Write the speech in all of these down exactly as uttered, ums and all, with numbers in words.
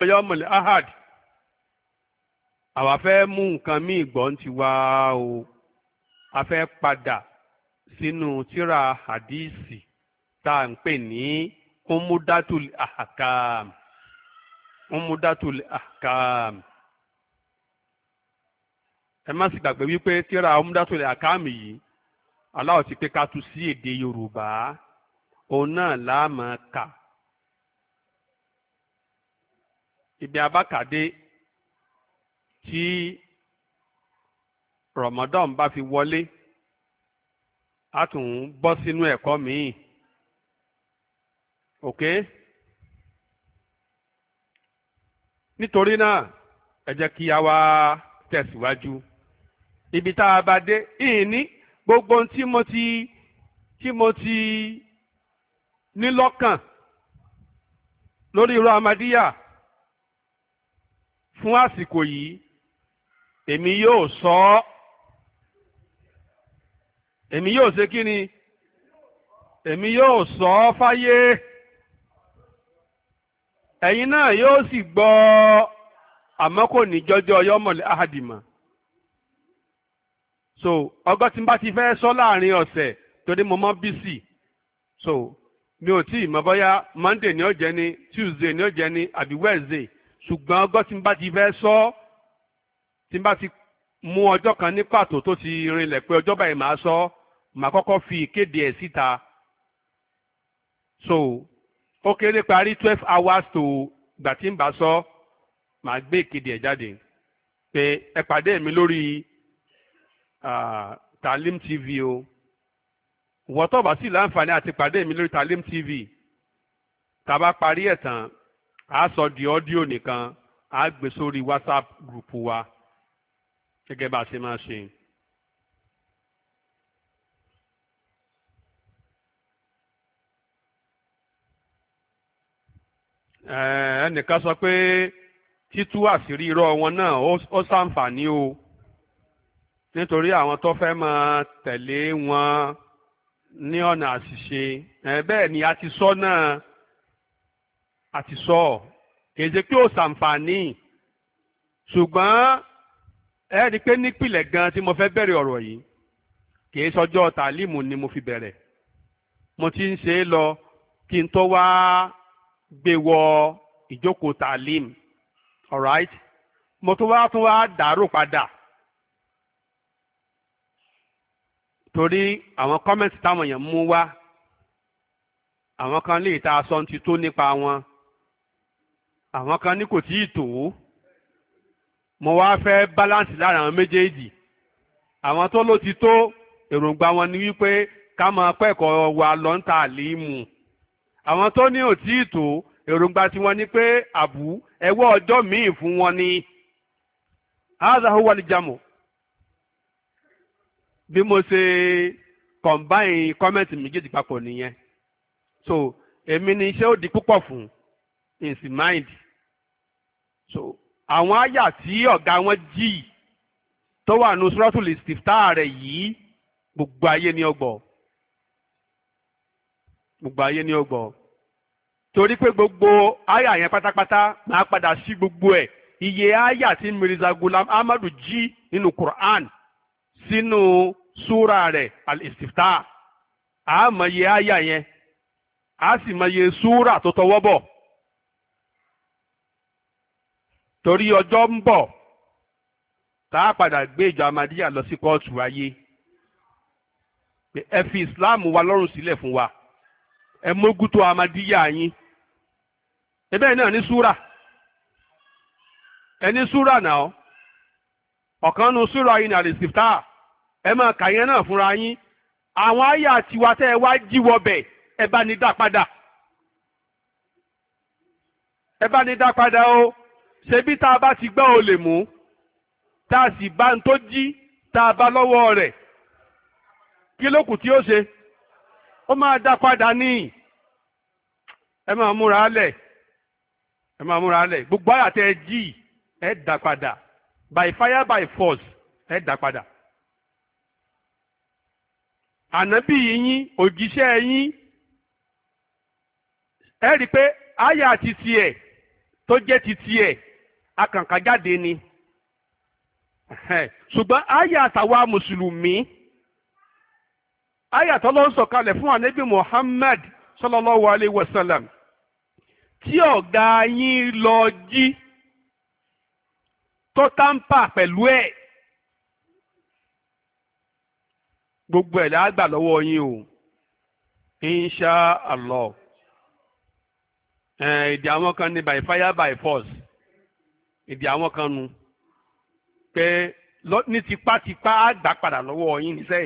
yọmọlẹ ahad àwa fẹ́ mú nǹkan míì gbọ́ ń ti wá o a fẹ́ padà sínú tírà hadísì tá à ń pè ní umudatul ahkam umudatul ahkam ẹ má sì gbàgbé wípé tírà umudatul ahkam yìí aláwọ̀ ti pé ká tú sí èdè yorùbá òun náà la máa kà ibi abákàdé tí Ramadan bá fi wọlé a tún bọ́ sínú ẹ̀kọ́ míì ok nítorí náà ẹ jẹ́ kí a wá tẹ̀síwájú ibi tá a bá dé ìní gbogbo tí mo ti tí mo ti ní lọ́kàn lórí irú Ahmadiyya fún àsìkò yìí èmi yóò sọ ọ́ èmi yóò ṣe kí ni èmi yóò sọ ọ́ fáyé ẹ̀yin náà yóò sì gbọ́ àmọ́ kò ní jọjọ́ yọmọ̀lẹ́ ahadìmọ̀ so ọgọ́ tí n bá ti fẹ́ sọ láàrin ọ̀sẹ̀ torí mo mọ́ bísì so mi ò tí ì mọ̀ bóyá Monday ni ó jẹ́ ni Tuesday ni ó jẹ́ ni àbí Wednesday ṣùgbọ́n ọgọ́ tí n bá ti fẹ́ sọ tí n bá ti mú ọjọ́ kan ní pàtó tó ti rinlẹ̀ pé ọjọ́ báyìí màá sọ màá kọ́kọ́ fi ìkéde ẹ̀ síta so ó kéré parí twelve hours tó gbà tí n bá sọ màá gbé ìkéde ẹ̀ jáde pé ẹ pàdé mi lórí uh, Talim T V o wọ́n tó bá sì láǹfààní àti pàdé mi lórí Talim T V tá a bá parí ẹ̀ tán a sọ di ọ́díò nìkan a gbé sórí WhatsApp group wa gẹ́gẹ́ bá a ṣe máa ṣe. ẹnìkan sọ pé títú àṣírí irọ́ wọn náà ó ṣàǹfààní o nítorí àwọn tó fẹ́ máa tẹ̀lé wọn ní ọ̀nà àṣìṣe bẹ́ẹ̀ ni a ti sọ náà a ti sọ kì í ṣe pé ó ṣàǹfààní ṣùgbọ́n ẹ rí i pé nípìnlẹ̀ gan tí mo fẹ́ bẹ̀rẹ̀ ọ̀rọ̀ yìí kì í sọjọ́ tàlímù ni mo fi bẹ̀rẹ̀ mo ti ń ṣe é lọ kí n tó wá gbé wọ ìjókòó tàlímù alright mo tún wá tún wá dàrú padà torí àwọn kọ́mẹ̀ntì táwọn èèyàn mú wá àwọn kan lè ta aṣọ ti tó nípa wọn àwọn kan ní kò tí ì tó mo wá fẹ́ báláǹsì lára àwọn méjèèjì àwọn tó ló ti tó èròǹgbà wọn ni wípé ká máa kẹ́kọ̀ọ́ wa lọ ń ta àlímù àwọn tó ní ò tí ì tó èròǹgbà tiwọn ni pé àbú ẹwọ́ ọjọ́ míì fún wọn ni hadha huwa al-jamu bí mo ṣe combine kọ́mẹ́ǹtì méjèèjì papọ̀ nìyẹn so èmi ni iṣẹ́ ó di púpọ̀ fún in the mind so àwọn àyà tí ọ̀gá wọn jì tó wà ní suratul istiftah rẹ̀ yìí gbogbo ayé ni ó gbọ́ gbogbo ayé ni ó gbọ́ torí pé gbogbo àyà yẹn pátápátá máa padà sí gbogbo ẹ̀ iye àyà tí Mirza Ghulam Ahmadu jí nínú Quran sínú súra rẹ̀ al-istiftah a mọ iye àyà yẹn a sì mọ iye súra tó tọwọ́ bọ̀ torí ọjọ́ ń bọ̀ tá a padà gbé ìjọ Ahmadiyya lọ sí kóòtù ayé ẹ fi Islam wa lọ́rùn sílẹ̀ fún wa ẹ mógútó Ahmadiyya yín ẹbẹ́ náà ní súra ẹ ní súra náà ọ̀kan nu súra yìí ní al-istiftah ẹ máa kà yẹn náà fúnra yín àwọn àyà tiwa tẹ́ ẹ wá jíwọ́ bẹ̀ ẹ bá ní dá padà ẹ bá ní dá padà o ṣebí tá a bá ti gbọ́ olè mú tá a sì bá ń tó jí tá a bá lọ́wọ́ rẹ̀ kí ló kù tí ó ṣe ó máa dá padà ní ẹ máa múra lẹ̀ ẹ máa múra lẹ̀ gbogbo àyà tẹ́ ẹ jí ẹ dá padà by fire by force ẹ dá padà. ànábì yín òjíṣẹ́ yín ẹ rí i pé àyà ti tiẹ̀ tó jẹ́ ti tiẹ̀ akànkà jáde ni ṣùgbọ́n àyà àtàwa mùsùlùmí àyà tó ló ń sọ̀kalẹ̀ fún ànábì Muhammad sallallahu alayhi wa sallam tí ọ̀gá yín lọ jí tó tàǹpà pẹ̀lú ẹ̀ gbogbo ẹ̀ lágbà lọ́wọ́ yín o insha allah èdè àwọn kan ní by fire by force èdè àwọn kan nu pé ní tipátipá àgbà padà lọ́wọ́ yín níṣẹ́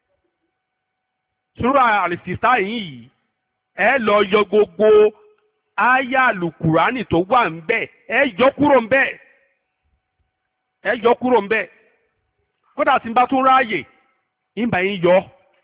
súrà àlìsìtá yìí ẹ lọ yọ gbogbo áyà àlùkùránì tó wà ń bẹ ẹ yọ kúrò ń bẹ ẹ yọ kúrò ń bẹ kódà tí n bá tún ráàyè ìbà yín yọ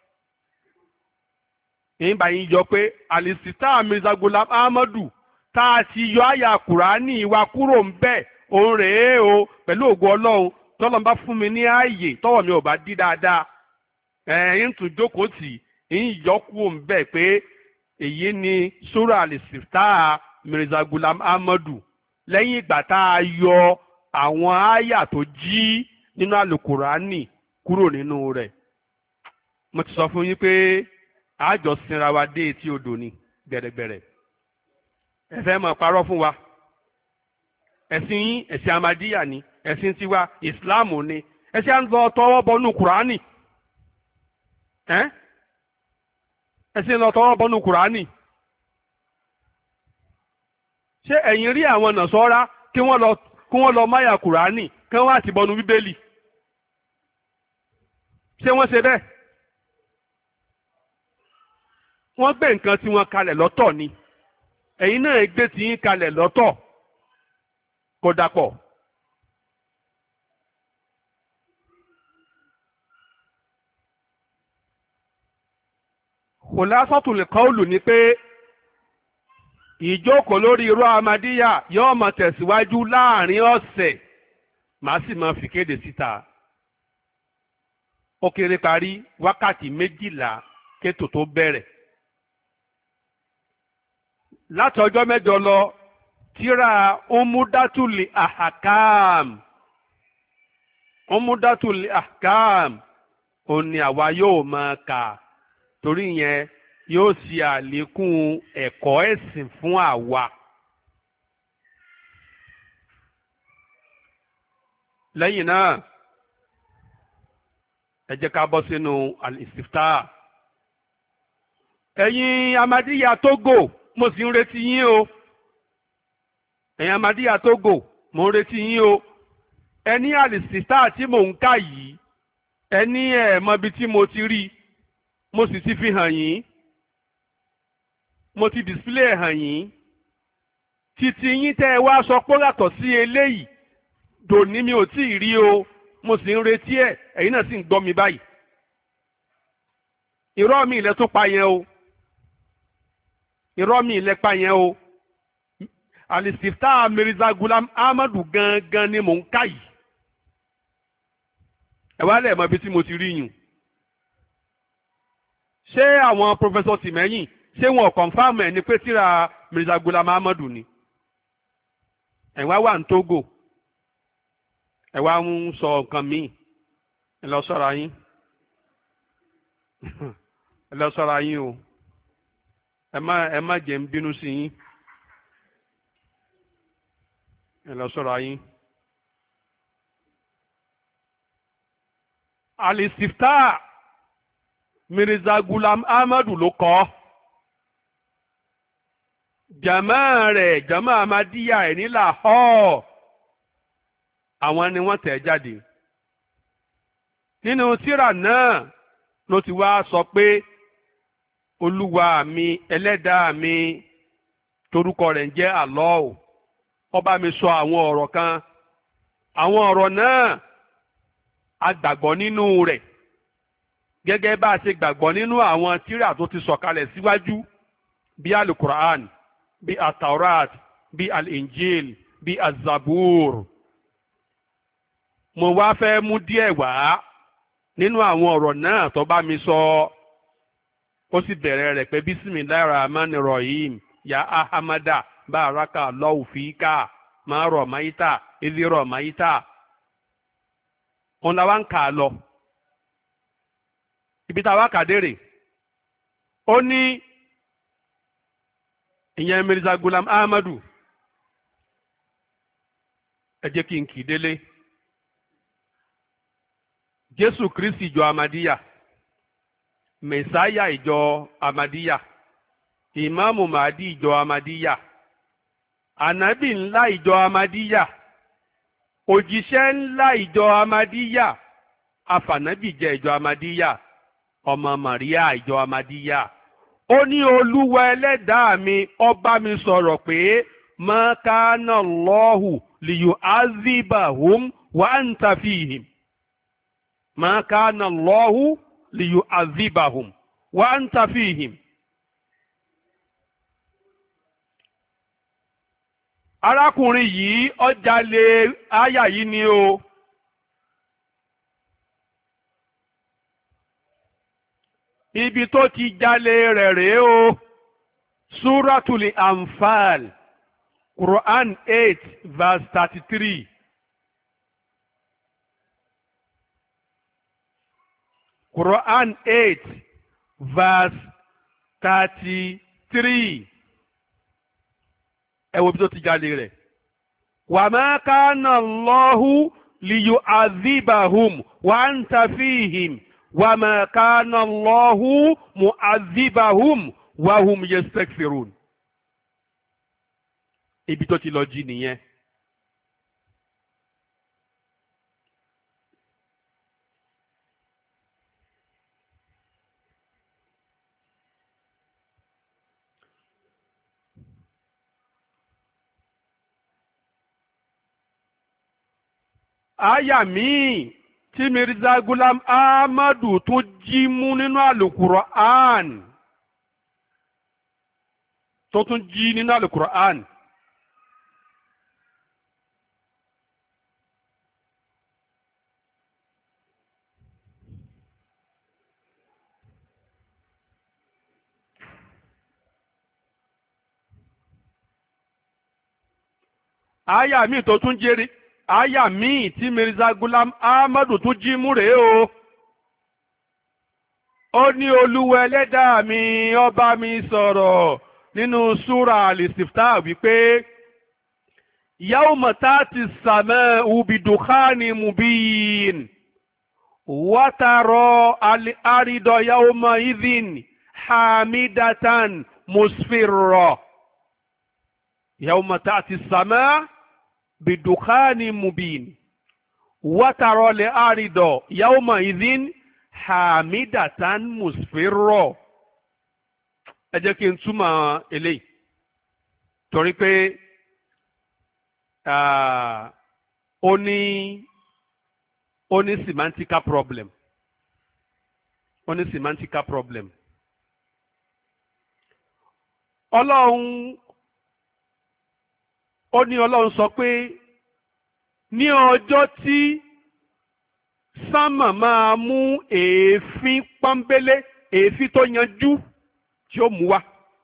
ìbà yín yọ pé àlìsìtá Mirza Ghulam Ahmadu tá a ti yọ àyà kùránì wa kúrò ń bẹ òun rèé o pẹ̀lú ògo Ọlọ́run tọ́lọ́n bá fún mi ní ààyè tọ́wọ́ mi ò bá dí dáadáa ẹ̀yìn tún jókòó tì ń yọkú ń bẹ̀ pé èyí ni sura àlìsìtá Mirza Ghulam Ahmadu lẹ́yìn ìgbà tá a yọ àwọn àyà tó jí nínú àlùkùránì kúrò nínú rẹ̀ mo ti sọ fún yín pé àjọ sinra wa dé etí odò ni gbẹ̀rẹ̀gbẹ̀rẹ̀ ẹ fẹ́ máa parọ́ fún wa ẹ̀sìn yín ẹ̀sìn amadíyà ni ẹ̀sìn tiwa ìsìláàmù ni ẹ̀sìn à ń lọ tọwọ́ bọnú kùránì ẹ̀sìn lọ tọwọ́ bọnú kùránì ṣé ẹ̀yin rí àwọn nàṣọ́ra kí wọ́n lọ kí wọ́n lọ máyà kùránì kí wọ́n àti bọnú bíbélì ṣé wọ́n ṣe bẹ́ẹ̀ wọ́n gbé nǹkan tí wọ́n kalẹ̀ lọ́tọ̀ ni ẹ̀yin náà gbé tí yín kalẹ̀ lọ́tọ̀ kò dàpọ̀. Khulasatul qawlu ni pé ìjókòó lórí irọ́ amadíyà yóò máa tẹ̀síwájú láàrin ọ̀sẹ̀ màá sì máa fi kéde síta. Ó kéré parí wákàtí méjìlá kétò tó bẹ̀rẹ̀. Láti ọjọ́ mẹ́jọ lọ tírà umudatuli ahakam umudatuli ahakam òun ni àwa yóò máa kà torí yẹn yóò ṣe àlékún ẹ̀kọ́ ẹ̀sìn fún àwa. lẹ́yìn náà ẹ jẹ́ ká bọ́ sínú al-istifta. ẹ̀yin amadíyà Tógò mo sì ń retí yín o ẹ̀yin amadíyà Tógò mo ń retí yín o ẹni al-istifta tí mò ń kà yìí ẹni ẹ̀ mọ ibi tí mo ti rí mo sì ti fi hàn yín mo ti display hàn yín títí yín tẹ́ ẹ wá sọ pé yàtọ̀ sí eléyìí dòní mi ò tí ì rí o mo sì ń retí ẹ̀ ẹ̀yin náà sì ń gbọ́ mi báyìí irọ́ mi ilẹ̀ tún pa yẹn o irọ́ mi ilẹ̀ pa yẹn o Al-Istifta Mirza Ghulam Ahmadu gangan ni mò ń kà yìí ẹ wá lẹ̀ mọ ibi tí mo ti rí yùn ṣé àwọn pọfẹsọ tìmẹ́yìn ṣé wọn kọ̀nfàmù ẹ̀ ní pé tíra Mirza Ghulam Ahmadu ni ẹ̀ wá wà ní Tógò ẹ̀ wá ń sọ nǹkan míì ẹ lọ ṣọ́ra yín ẹ lọ ṣọ́ra yín o ẹ má ẹ má jẹ́ ń bínú sí yín ẹ lọ ṣọ́ra yín. Al-Istifta Mirza Ghulam Ahmadu ló kọ jama rẹ̀ jama amadiya ẹ̀ ní Lahore àwọn ni wọ́n tẹ̀ jáde nínú tírà náà ló ti wá sọ pé olúwa mi ẹlẹ́dàá mi torúkọ rẹ̀ ń jẹ́ Allah ó bá mi sọ àwọn ọ̀rọ̀ kan àwọn ọ̀rọ̀ náà a gbàgbọ́ nínú rẹ̀ gẹ́gẹ́ bá a ṣe gbàgbọ́ nínú àwọn tírà tó ti sọ̀kalẹ̀ síwájú bí alukur'an bí ataurat bí al-injil bí azabur. mo wá fẹ́ mú díẹ̀ wá nínú àwọn ọ̀rọ̀ náà tó bá mi sọ ó sì bẹ̀rẹ̀ rẹ̀ pé bisimilahi rahman rahim ya ahamada báraka Allahu fíkà má ramaita idh ramaita. òun la wá ń kà á lọ ibi tá a wá kà dérè ó ní ìyẹn Mirza Ghulam Ahmadu ẹ jẹ́ kí n kì í délé Jésù Kristi ìjọ Amadiya Mẹ̀sáyà ìjọ Amadiya Ìmáàmù Màdí ìjọ Amadiya Ànábì ńlá ìjọ Amadiya òjíṣẹ́ ńlá ìjọ Amadiya afànábì jẹ́ ìjọ Amadiya ọmọ Màríà ìjọ Amadiya ó ní Olúwa ẹlẹ́dàá mi ó bá mi sọ̀rọ̀ pé ma kana Allahu liyu'adhibahum wa anta fihim ma kana Allahu liyu'adhibahum wa anta fihim. arákùnrin yìí ó jalè àyà yìí ni o ibi tó ti jalè rẹ̀ rèé o Suratul Anfal Quran eight verse thirty-three. Quran eight verse thirty-three. Ẹ wo bí tó ti jalè rẹ̀. Wa ma kana Allahu liyu'adhibahum wa anta fihim wa ma kana Allahu mu'adhibahum wa hum yastaghfirun. Ibi tó ti lọ jí nìyẹn. Àyà míì tí Mirza Ghulam Ahmadu tún jí mú nínú Al-Qur'an tó tún jí nínú Al-Qur'an. Àyà míì tó tún jẹ́rìí àyà míì tí Mirza Ghulam Ahmadu tún jí mú rèé o. ó ní Olúwa ẹlẹ́dàá mi ó bá mi sọ̀rọ̀ nínú súra al-Istiftah wípé yawma tati as-sama'u bidukhani mubin wa tara al-arda yawma idhin hamidatan musfirra. yawma tati as-sama'u bidukhani mubin wa tara al-arda yawma idhin hamidatan musfirra. ẹ jẹ́ kí n túmọ̀ eléyìí torí pé ó ní ó ní semantical problem ó ní semantical problem. ọlọ́run ó ní ọlọ́run sọ pé ní ọjọ́ tí sánmà máa mú èéfín pọ́nbélé èéfín tó yanjú tí ó mú wá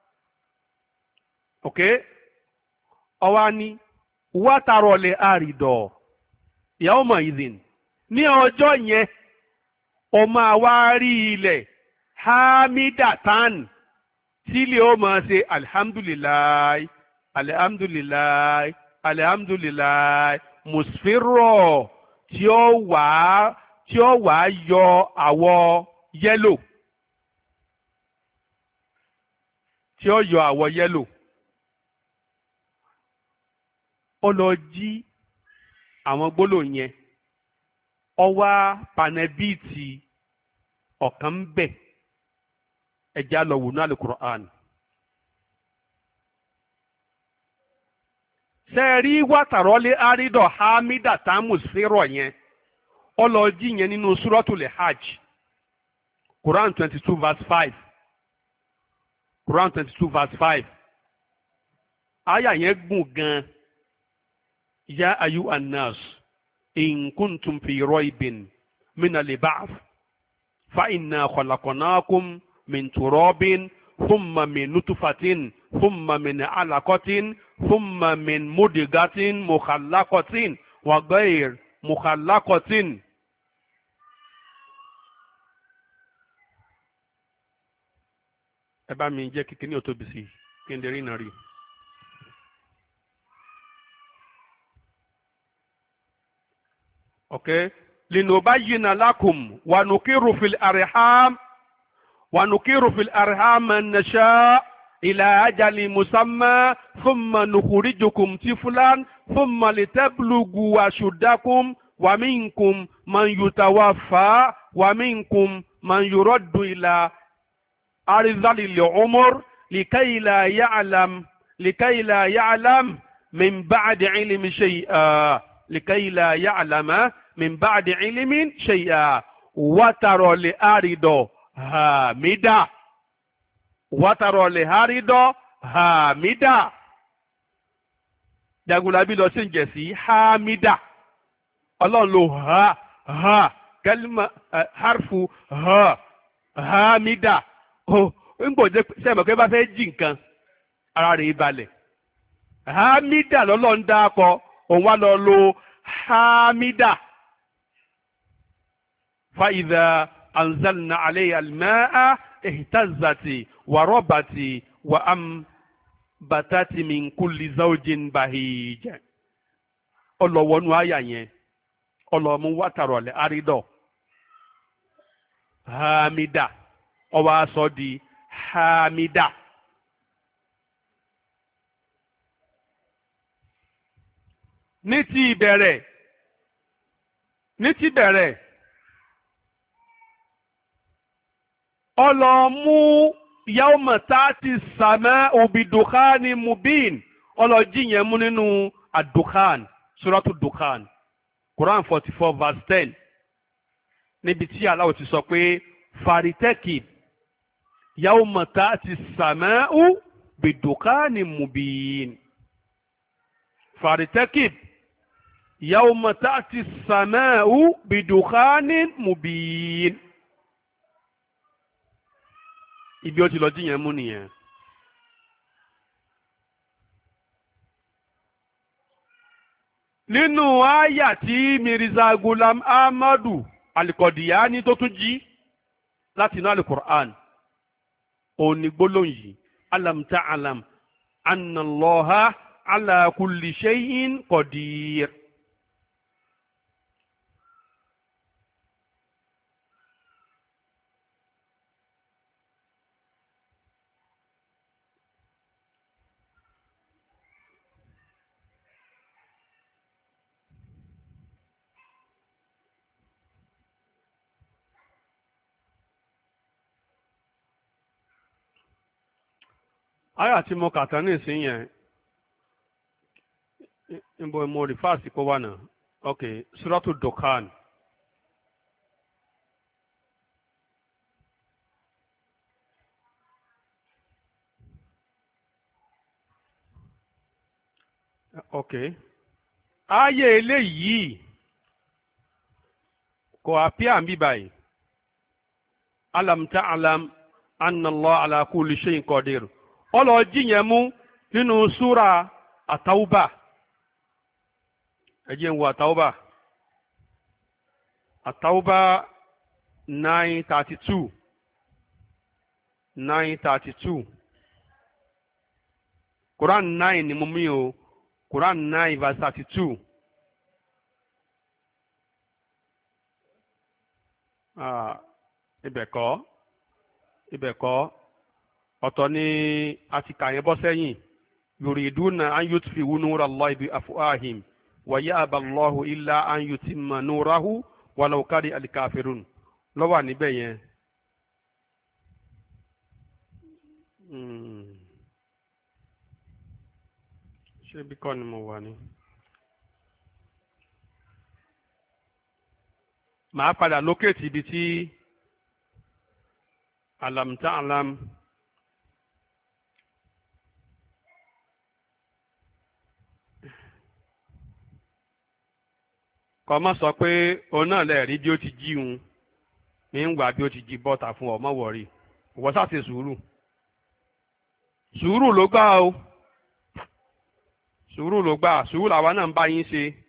ok ọwá ní wátàrọ̀lẹ̀ àrídọ̀ yawma idhin ní ọjọ́ yẹn ó máa wá rí ilẹ̀ hamidatan tílé ó máa ṣe alhamdulilayi alihamdulilayi alihamdulilayi musfirro tí ó wà tí ó wà yọ àwọ̀ yẹ́lò tí ó yọ àwọ̀ yẹ́lò. ó lọ jí àwọn gbólóhùn yẹn ó wá panẹ́bíìtì ọ̀kan ń bẹ̀ ẹ̀já lọ wò ní Al-Qur'an. sẹ́ẹ̀rí wàtàrọ́lé àrídọ̀ hamida tamus fírọ̀ yẹn ó lọ jí yẹn nínú Suratul Hajj Quran twenty two verse five Quran twenty two verse five àyà yẹn gùn gan. Ya ayu annas in kuntum fi raybin min al-ba'th fa inna khalaqnakum min turabin thumma min nutfatin thumma min alaqatin thumma min mudghatin mukhallaqatin wa ghayr mukhallaqatin. ẹ bá mi jẹ́ kíkí ní òtóbi sí kí n lè rí iná rí. okay. linubayyina lakum wa nukiru fil arham wa nukiru fil arham man nasha ila ajali musamma thumma nukhrijukum tiflan thumma litablugu ashuddakum wa minkum man yutawaffa wa minkum man yuraddu ila arzalil umur likay la ya'lam likay la ya'lam min ba'di ilmi shay'a likay la ya'lama min ba'di ilmin shay'a wataro li arido hamida wataro li arido hamida Jagunlabi lọ sí ǹjẹ́ sí hamida Ọlọ́run ló ha ha kalima uh, harfu ha hamida o n kò jẹ́ sẹ́mi pé bá fẹ́ jí nǹkan ara rẹ̀ balẹ̀ hamida lọ́lọ́run dákọ òun wá lọ lo hamida. فإذا أنزلنا عليها الماء اهتزت وربت وأنبتت من كل زوج بهيج ọlọ́wọ́nú àyà yẹn ọlọ́mú wátàrọ̀lẹ̀ àrídọ̀ hamida ọwọ́ aṣọ di hamida. ní ti ìbẹ̀rẹ̀ ní ti bẹ̀rẹ̀ ọlọ́mú yawma tati sàmẹ́ òbídùkánì mubin ọlọ́jì yẹn mú nínú àdùkán suratu dùkán Quran forty four verse ten níbi tí Allah ti sọ pé faritekib yawma tati sàmẹ́ òbídùkánì mubin faritekib yawma tati sàmẹ́ òbídùkánì mubin. Ibi ó ti lọ jíyẹn mú nìyẹn. Nínú àyà tí Mirza Ghulam Ahmadu Al-Qadiani tó tún jí láti inú Al-Qur'an òní gbólóhùn yìí alam ta'alam anna Allaha ala kulli shay'in qadir. Àyà tí mo kà tán nísìnyí yẹn níbo mo rí fáàsì kó wà náà ok suratu Dukhan ok ààyè eléyìí kò àpíà ń bí báyìí alam ta'alam anna Allah ala kulli shay'in qadir ọlọ́ọ̀jì yẹn mú nínú súra àtàwùbà ẹ jẹ́ n wo àtàwùbà àtàwùbà nine thirty two nine thirty two Quran nine ni mo mú o Quran nine verse thirty two ah ibẹ̀ kọ́ ibẹ̀ kọ́. Ọ̀tọ̀ ni a ti kà yẹn bọ́ sẹ́yìn yuriduna an yutfi'u nurallahi bi afwahihim wa ya'ba Allahu illa an yutimma nurahu walau kariha al-kafirun ló wà níbẹ̀ yẹn. ṣé bí kọ́ ni mo wà ní. màá padà lókèétì ibi tí alam ta'lam. kọ́ mọ́ sọ pé òun náà lè rí bí ó ti jí un ní ń gbà bí ó ti jí bọ́ta fún ọ mọ́ wọ̀rí ìwọ ṣáà ṣe sùúrù sùúrù ló gbà o sùúrù ló gbà sùúrù làwa náà ń bá yín ṣe.